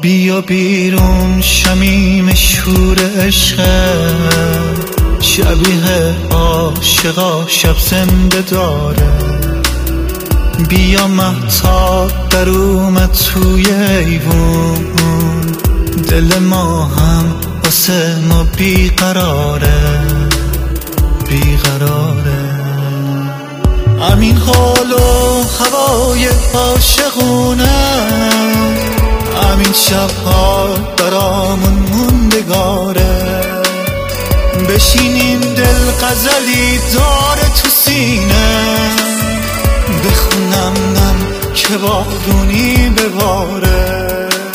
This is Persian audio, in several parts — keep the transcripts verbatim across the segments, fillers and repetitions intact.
بیا بیرون شمیم شور عشق، شبیه عاشقا شب زنده داره. بیا مهتاب در اومد توی ایوون، دل ما هم واسه ما بیقراره بیقراره. همین حال و هوای عاشقونه، همین شبها برامون موندگاره. بشینیم دل غزلی داره تو سینه، بخونم نم که بارونی بباره.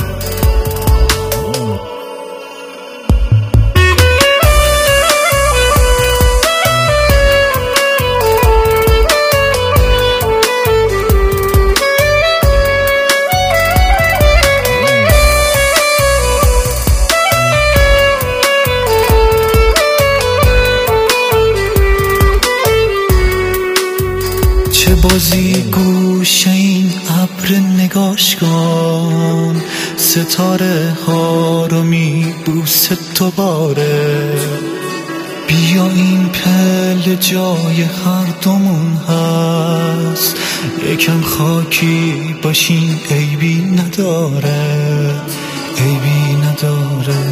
چه بازی گوشه این ابر نگاش کن، ستاره ها رو میبوسه دوباره. بیا این پل جای هر دومون هست، یکم خاکی باشین عیبی نداره عیبی نداره.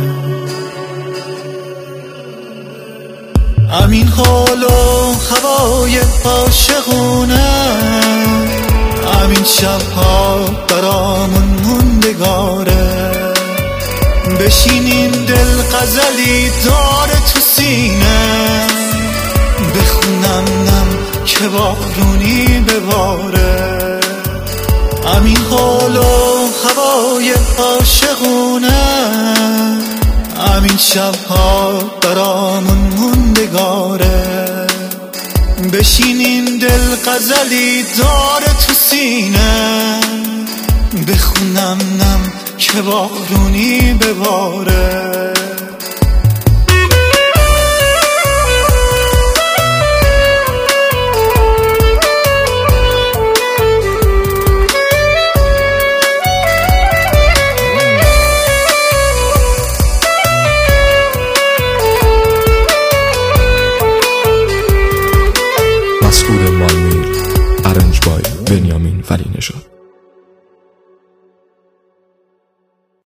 همین حال و هوای عاشقونه، همین شبها برامون موندگاره. بشینیم دل غزلی داره تو سینه، بخونم نم که بارونی بباره. همین حال و هوای عاشقونه، همین شبها برامون موندگاره. بشینیم دل غزلی داره تو سینه، بخونم نم که بارونی بباره. مسئول مالمی، ارنج بای بنیامین ولی نژاد.